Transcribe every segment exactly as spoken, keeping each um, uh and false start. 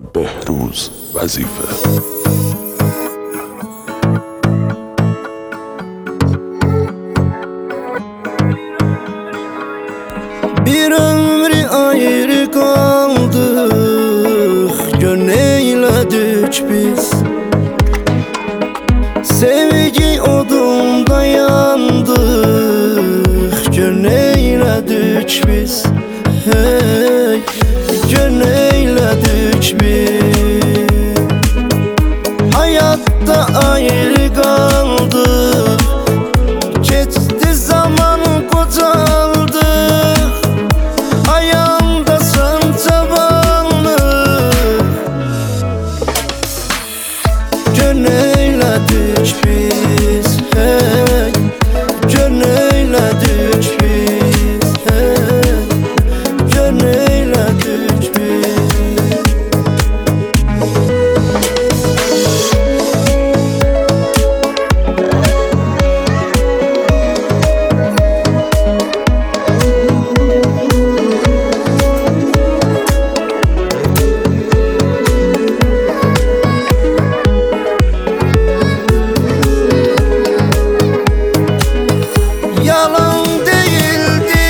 بهروز وظیفه. Bir ömrü ayrı kaldık, gön eyledik biz. Sevgi odunda yandık, gön eyledik biz. Hey, gön eyledik biz. Hayatta ayrı kaldık, geçti zaman kocaldık. Ayağımda sancabanlık, gön eyledik biz. Hey, gön eyledik biz. Hey, gön eyledik biz. Yalan değildi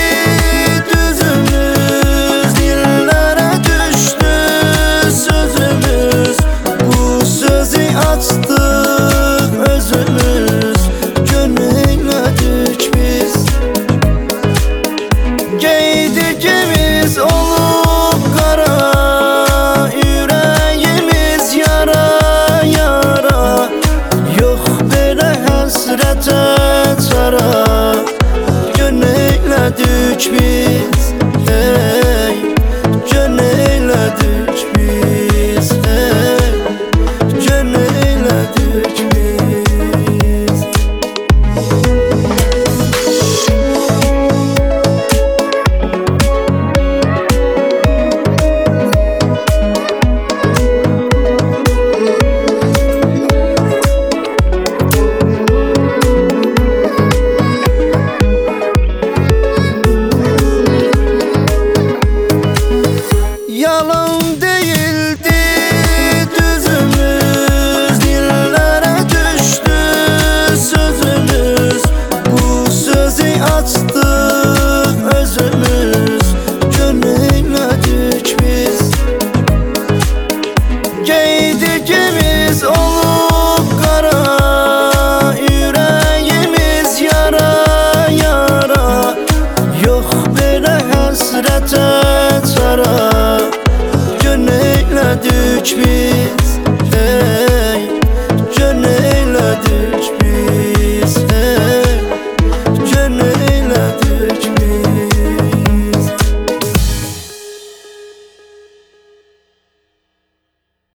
düzümüz, dillere düştü sözümüz. Bu sözü açtık özümüz, gön eyledik biz. Giydigimiz olup kara, yüreğimiz yara yara. Yok böyle hasrete çara, gön eyledik biz. Hey, gön eyledik biz. Hey, gön eyledik biz. Yalan değildi düzümüz, dillere düştü sözümüz. Bu sözü açtık özümüz, gön eyledik biz. Giydigimiz olup kara, yüreğimiz yara yara. Yok böyle hasrete çara, gön eyledik biz.